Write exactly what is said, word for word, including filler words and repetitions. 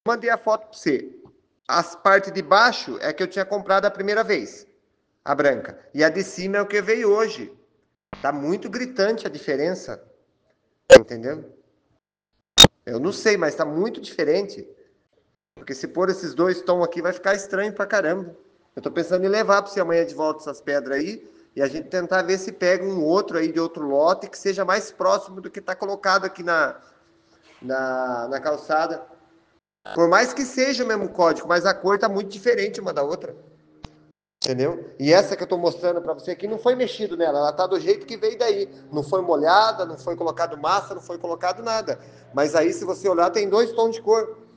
mandei a foto para você. As partes de baixo é que eu tinha comprado a primeira vez, a branca. E a de cima é o que veio hoje. Tá muito gritante a diferença. Entendeu? Eu não sei, mas tá muito diferente. Porque se pôr esses dois tons aqui, vai ficar estranho pra caramba. Eu tô pensando em levar para você amanhã de volta essas pedras aí e a gente tentar ver se pega um outro aí de outro lote que seja mais próximo do que tá colocado aqui na, na, na calçada. Por mais que seja o mesmo código, mas a cor tá muito diferente uma da outra. Entendeu? E essa que eu tô mostrando para você aqui não foi mexido nela, ela tá do jeito que veio daí. Não foi molhada, não foi colocado massa, não foi colocado nada. Mas aí, se você olhar, tem dois tons de cor.